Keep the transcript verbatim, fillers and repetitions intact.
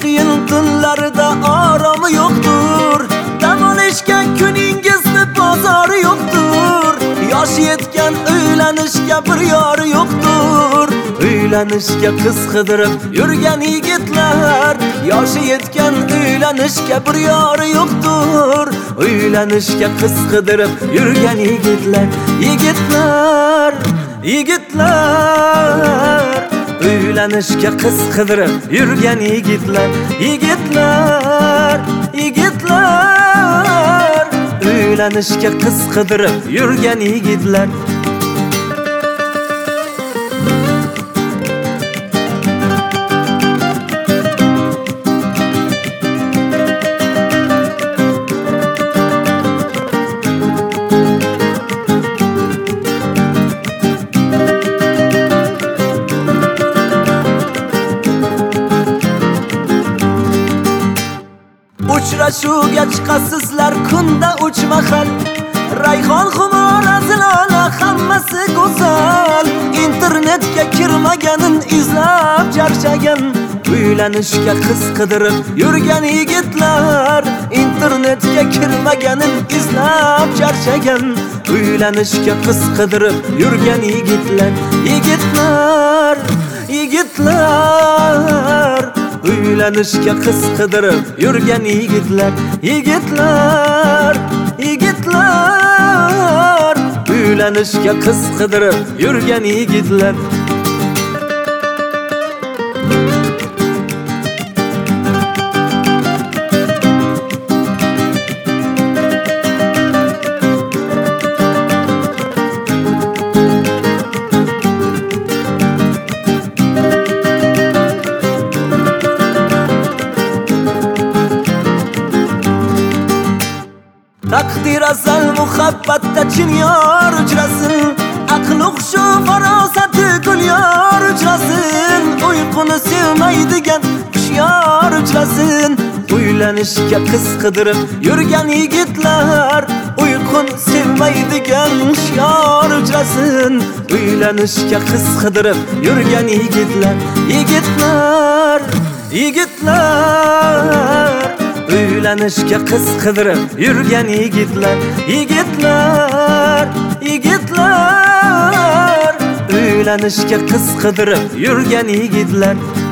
qiyin tunlarda oromi yo'qdir. Dam olishga kuningizni bozori yo'qdir. Yoshi yetgan uylanishga bir yori yo'qdir. Uylanishga qiz qidirib yurgan yigitlar, yoshi yetgan uylanishga bir yori yo'qdir. Uylanishga qiz qidirib yurgan yigitlar, yigitlar, yigitlar. Uylanishga qiz qidirib yurgan yigitlar, yigitlar, yigitlar. Uylanishga qiz qidirib yurgan yigitlar. Uchrashuvga chiqasizlar kunda uch mahal. Rayhon xumor azilona hammasi go'zal. Internetga kirmaganin izlab charchagan. Uylanishga qiz qidirib yurgan yigitlar, internetga kirmaganin izlab charchagan. Uylanishga qiz qidirib yurgan yigitlar, yigitlar, yigitlar. Uylanishga qiz qidirib yurgan yigitlar, yigitlar, yigitlar. Uylanishga qiz qidirib yurgan yigitlar. Taqdir azal muhabbatda chin yor uchrasin. Aql hushi farosati gul yor uchrasin. Uyquni sevmaydigan hushyor uchrasin. Uylanishga qiz qidirib yurgan yigitlar, uyqun sevmaydigan hushyor uchrasin. Uylanishga qiz qidirib yurgan yigitlar, yigitlar, yigitlar. Uylanishga qiz qidirib yurgan yigitlar, yigitlar, yigitlar. Uylanishga qiz qidirib yurgan yigitlar.